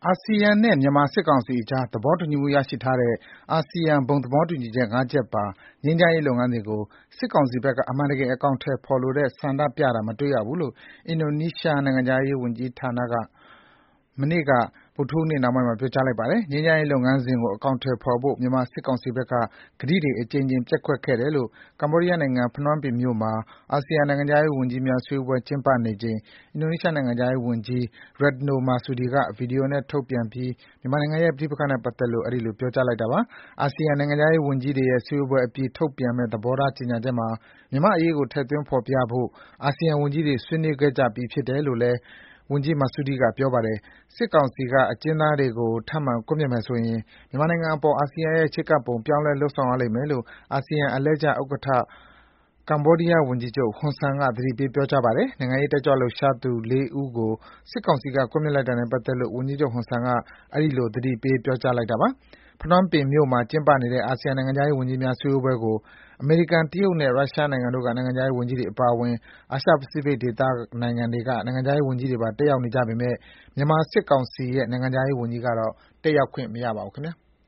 အာဆီယံနဲ့မြန်မာစစ်ကောင်စီအကြားသဘောတူညီမှုရရှိထားတဲ့ အာဆီယံဘုံသဘောတူညီချက် ၅ ချက်ပါ ငြိမ်းချမ်းရေးလုပ်ငန်းစဉ်ကို စစ်ကောင်စီဘက်က အမှန်တကယ် အကောင်အထည်ဖော်လိုတဲ့ဆန္ဒပြတာ မတွေ့ရဘူးလို့ အင်ဒိုနီးရှားနိုင်ငံခြားရေးဝန်ကြီးဌာနက မနေ့က ဗုဒ္ဓဟူးနေ့နှောင်းပိုင်းမှာ ပြောကြားလိုက်ပါတယ်။ ငြိမ်းချမ်းရေးလုပ်ငန်းစဉ်ကို အကောင်အထည်ဖော်ဖို့ မြန်မာစစ်ကောင်စီဘက်က ကတိတွေ အကြိမ်ကြိမ် ပျက်ကွက်ခဲ့တယ်လို့ ကမ္ဘောဒီးယားနိုင်ငံ၊ ဖနွမ်းပင်မြို့မှာ အာဆီယံနိုင်ငံခြားရေးဝန်ကြီးများ စည်းဝေးပွဲကျင်းပနေချိန် အင်ဒိုနီးရှားနိုင်ငံခြားရေးဝန်ကြီး Retno Marsudi က ဗွီဒီယိုနဲ့ထုတ်ပြန်ပြီး မြန်မာနိုင်ငံရဲ့ ပဋိပက္ခနဲ့ပတ်သက်လို့ အဲဒီလို ပြောကြားလိုက်တာပါ။ အာဆီယံနိုင်ငံခြားရေးဝန်ကြီးတွေရဲ့ စည်းဝေးပွဲအပြီး ထုတ်ပြန်မယ့် သဘောထားကြေညာချက်မှာ မြန်မာ့အရေးကို ထည့်သွင်းဖော်ပြဖို့ အာဆီယံဝန်ကြီးတွေ ဆွေးနွေးခဲ့ကြပြီးဖြစ်တယ်လို့လည်း ဝန်ကြီး Marsudi က ပြောပါတယ်။ စစ်ကောင်စီက အကျဉ်းသားတွေကို ထပ်မံ ကွပ်မျက်မယ်ဆိုရင် မြန်မာနိုင်ငံအပေါ် အာဆီယံရဲ့ ချဉ်းကပ်ပုံ ပြောင်းလဲလုပ်ဆောင်ရလိမ့်မယ်လို့ အာဆီယံအလှည့်ကျဥက္ကဋ္ဌ ကမ္ဘောဒီးယားဝန်ကြီးချုပ် ဟွန်ဆန်က သတိပေး ပြောကြားပါတယ်။ နိုင်ငံရေးတက်ကြွလှုပ်ရှားသူ ၄ ဦးကို စစ်ကောင်စီက ကွပ်မျက်လိုက်တာနဲ့ပတ်သက်လို့ ဝန်ကြီးချုပ်ဟွန်ဆန်က အဲဒီလို သတိပေး ပြောကြားလိုက်တာပါ။ ဖနွမ်းပင်မြို့မှာကျင်းပနေတဲ့ အာဆီယံနိုင်ငံခြားရေးဝန်ကြီးများ စည်းဝေးပွဲကို အမေရိကန်၊ တရုတ်နဲ့ ရုရှားနိုင်ငံတို့က နိုင်ငံခြားရေးဝန်ကြီးတွေအပါအဝင် အာရှပစိဖိတ်ဒေသနိုင်ငံတွေက နိုင်ငံခြားရေးဝန်ကြီးတွေပါ တက်ရောက်နေကြပေမယ့် မြန်မာစစ်ကောင်စီရဲ့ နိုင်ငံခြားရေးဝန်ကြီးကတော့ တက်ရောက်ခွင့် မရပါဘူးခင်ဗျာ